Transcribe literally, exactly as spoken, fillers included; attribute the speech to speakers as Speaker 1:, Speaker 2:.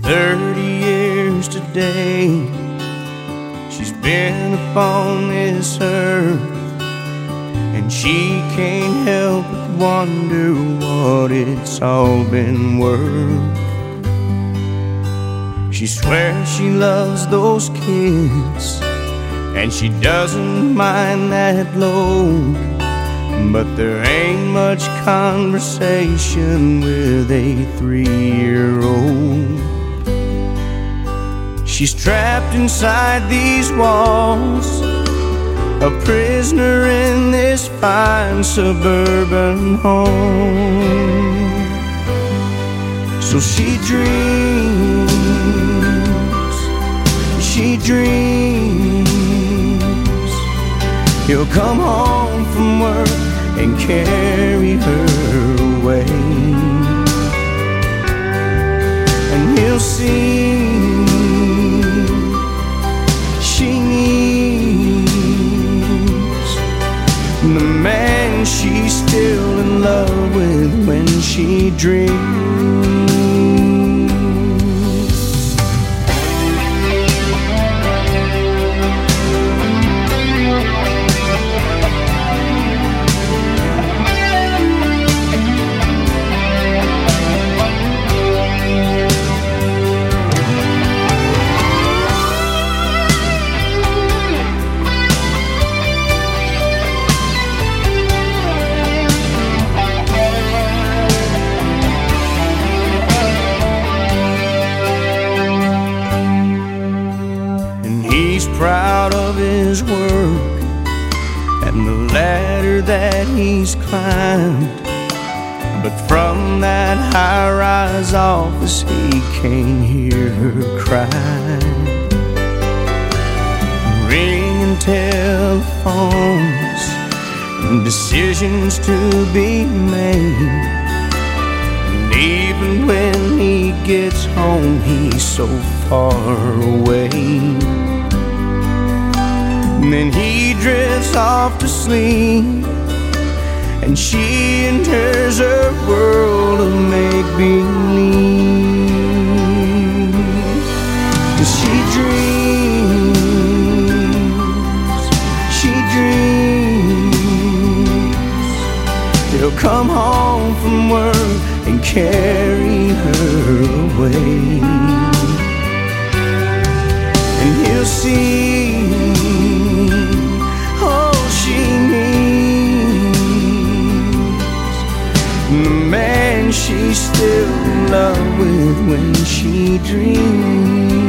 Speaker 1: Thirty years today she's been upon this earth, and she can't help but wonder what it's all been worth. She swears she loves those kids, and she doesn't mind that load, but there ain't much conversation with a three-year-old. She's trapped inside these walls, a prisoner in this fine suburban home. So she dreams, she dreams he'll come home from work and carry her away, and he'll see she needs the man she's still in love with when she dreams. He's proud of his work and the ladder that he's climbed, but from that high-rise office he can't hear her cry. Ringing telephones and decisions to be made, and even when he gets home he's so far away. And then he drifts off to sleep, and she enters her world of make-believe. 'Cause she dreams, she dreams he'll come home from work and carry her away, and he'll see the man she's still in love with when she dreams.